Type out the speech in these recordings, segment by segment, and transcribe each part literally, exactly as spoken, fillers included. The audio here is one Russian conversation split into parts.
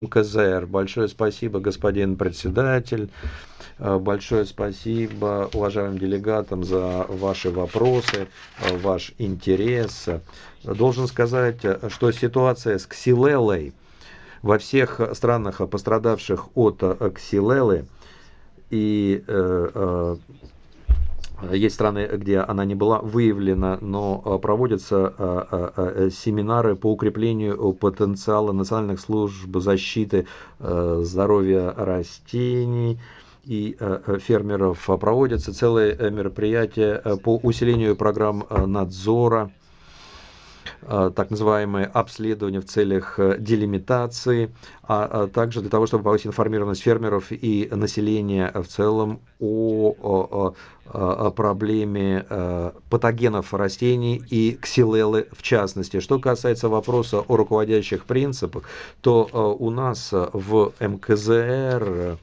КЗР. Большое спасибо, господин председатель. Э, Большое спасибо уважаемым делегатам за ваши вопросы, э, ваш интерес. Должен сказать, э, что ситуация с ксилеллой во всех странах, пострадавших от э, ксилеллы, и э, э, есть страны, где она не была выявлена, но проводятся семинары по укреплению потенциала национальных служб защиты здоровья растений и фермеров. Проводятся целые мероприятия по усилению программ надзора, так называемые обследования в целях делимитации, а также для того, чтобы повысить информированность фермеров и населения в целом о, о, о проблеме патогенов растений и ксилеллы в частности. Что касается вопроса о руководящих принципах, то у нас в МКЗР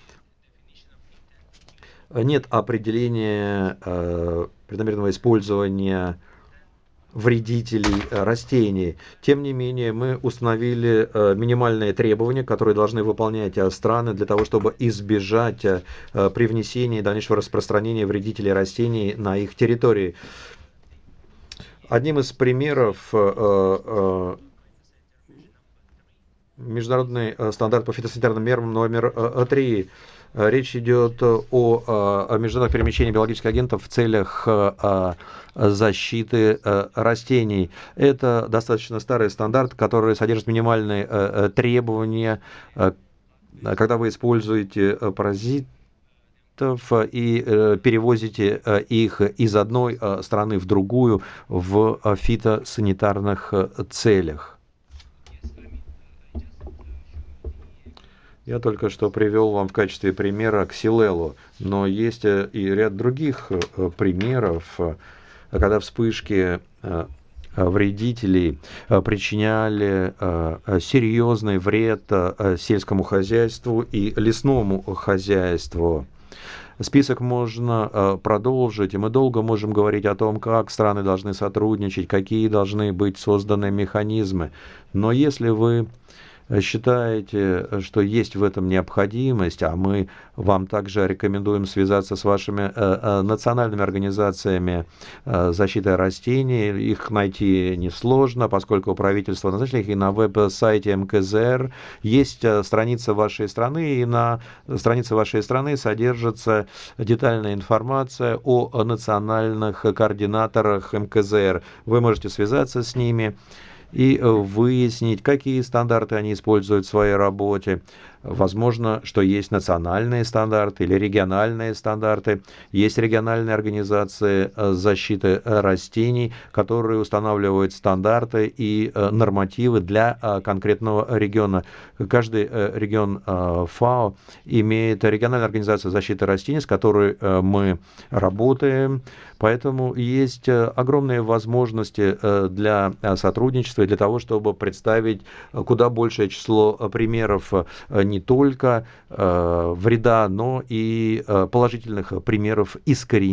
нет определения преднамеренного использования вредителей растений. Тем не менее, мы установили минимальные требования, которые должны выполнять страны для того, чтобы избежать привнесения и дальнейшего распространения вредителей растений на их территории. Одним из примеров международный стандарт по фитосанитарным мерам номер три. Речь идет о международном перемещении биологических агентов в целях защиты растений. Это достаточно старый стандарт, который содержит минимальные требования, когда вы используете паразит и перевозите их из одной страны в другую в фитосанитарных целях. Я только что привел вам в качестве примера ксилеллу, но есть и ряд других примеров, когда вспышки вредителей причиняли серьезный вред сельскому хозяйству и лесному хозяйству. Список можно продолжить, и мы долго можем говорить о том, как страны должны сотрудничать, какие должны быть созданы механизмы. Но если вы считаете, что есть в этом необходимость, а мы вам также рекомендуем связаться с вашими национальными организациями защиты растений. Их найти несложно, поскольку правительство назначило их, и на веб-сайте МКЗР есть страница вашей страны, и на странице вашей страны содержится детальная информация о национальных координаторах МКЗР. Вы можете связаться с ними и выяснить, какие стандарты они используют в своей работе. Возможно, что есть национальные стандарты или региональные стандарты. Есть региональные организации защиты растений, которые устанавливают стандарты и нормативы для конкретного региона. Каждый регион ФАО имеет региональную организацию защиты растений, с которой мы работаем. Поэтому есть огромные возможности для сотрудничества и для того, чтобы представить куда большее число примеров не только вреда, но и положительных примеров искоренения